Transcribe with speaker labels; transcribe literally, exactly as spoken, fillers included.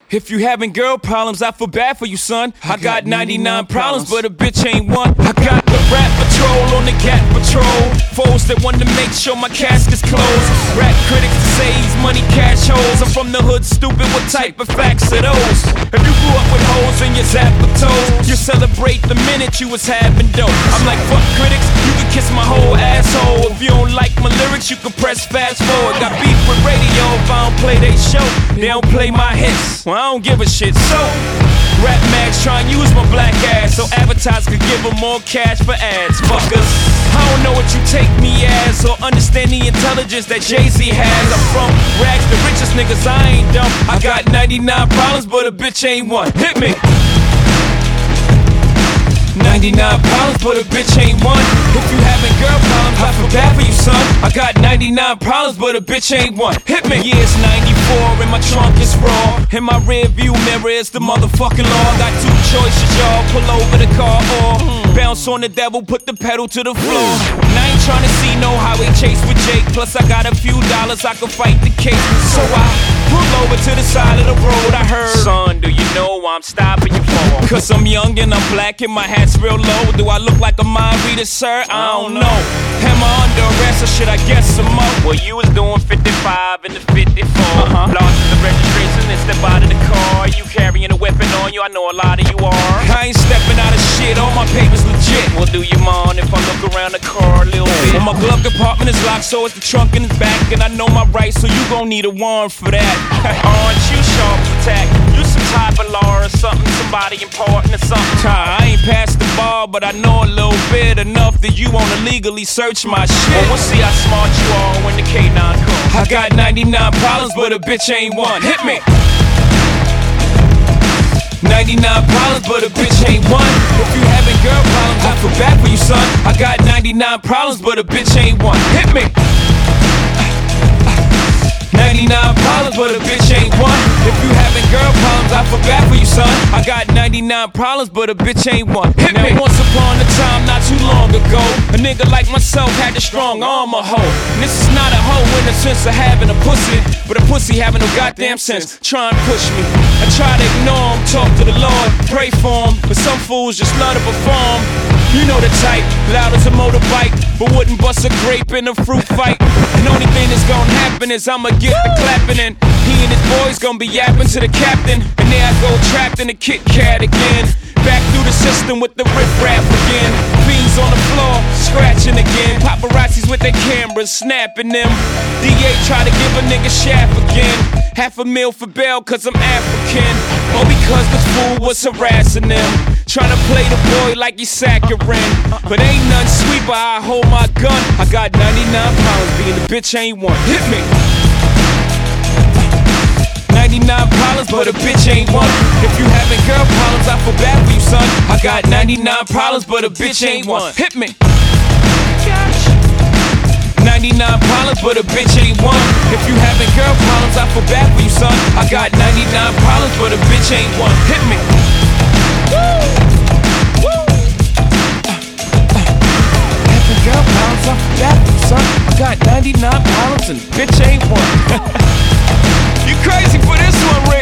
Speaker 1: If you having girl problems, I feel bad for you, son. I got ninety-nine problems, but a bitch ain't one. I got the rap patrol on the cat patrol. Foes that want to make sure my casket's closed. Rap critics to say he's money cash holes. I'm from the hood, stupid, what type of facts are those? If you grew up with holes in your zapper toes, you celebrate the minute you was having dope. I'm like, fuck critics, you can kiss my whole asshole. If you don't like my lyrics, you can press fast forward. Got beef with radio if I don't play they show. They don't play my hits, well I don't give a shit. So, rap mags try and use my black ass so advertisers could give them more cash for ads. Fuckers, I don't know what you take me as or understand the intelligence that Jay-Z has. I'm from rags, the richest niggas, I ain't dumb. I got ninety-nine problems, but a bitch ain't one. Hit me. ninety-nine problems, but a bitch ain't one. If you having girl problems, I feel bad for you, son. I got ninety-nine problems, but a bitch ain't one. Hit me. Yeah, it's ninety-four and my trunk is raw. In my rear view mirror is the motherfucking law. Got two choices, y'all. Pull over the car or bounce on the devil, put the pedal to the floor. And I ain't tryna see no highway chase with Jake. Plus I got a few dollars, I can fight the case. So I pull over to the side of the road. I heard, son, do you know why I'm stopping you for? Cause I'm young and I'm black and my hat's real low. Do I look like a mind reader, sir? I don't know. Am I under arrest or should I guess some more? Well, you was doing fifty-five in the fifty-four. Uh-huh. Lost the registration and step out of the car. You carrying a weapon on you, I know a lot of you are. I ain't stepping out of shit, all my papers legit. Well, do you mind if I look around the car a little bit? Well, my glove compartment is locked, so it's the trunk in the back. And I know my rights, so you gon' need a warrant for that. Aren't you sharp attack? You some type of law or something, somebody important or something. I ain't past the bar, but I know a little bit enough that you wanna legally search my shit. Well, we'll see how smart you are when the K nine comes. I got ninety-nine problems, but a bitch ain't one. Hit me. ninety-nine problems, but a bitch ain't one. If you having girl problems, I feel bad for you, son. I got ninety-nine problems, but a bitch ain't one. Hit me. ninety-nine problems, but a bitch ain't one. If you having girl problems, I feel bad for you, son. I got ninety-nine problems, but a bitch ain't one. Hit now, me. Once upon a time, not too long ago, a nigga like myself had a strong arm, a hoe. And this is not a hoe in the sense of having a pussy, but a pussy having no goddamn sense. Try and push me. I try to ignore him, talk to the Lord, pray for him, but some fools just love to perform. You know the type, loud as a motorbike, but wouldn't bust a grape in a fruit fight. And the only thing that's gonna happen is I'ma get the clapping and he and his boys gonna be yapping to the captain. And there I go trapped in the Kit Kat again. Back through the system with the riff-raff again. Fiends on the floor, scratching again. Paparazzis with their cameras, snapping them. D A try to give a nigga shaft again. Half a meal for bail cause I'm African. Or because this fool was harassing them. Trying to play the boy like he's saccharine. But ain't none sweet but I hold my gun. I got ninety-nine pounds, being the bitch ain't one. Hit me. ninety-nine problems, but a bitch ain't one. If you having girl problems, I feel bad for you, son. I got ninety-nine problems, but a bitch ain't one. Hit me. ninety-nine problems, but a bitch ain't one. If you having girl problems, I feel bad for you, son. I got ninety-nine problems, but a bitch ain't one. Hit me. Woo! Woo! Uh, uh, having girl problems, I feel bad for you, son. I got ninety-nine problems and bitch ain't one. You crazy for this one, Ray?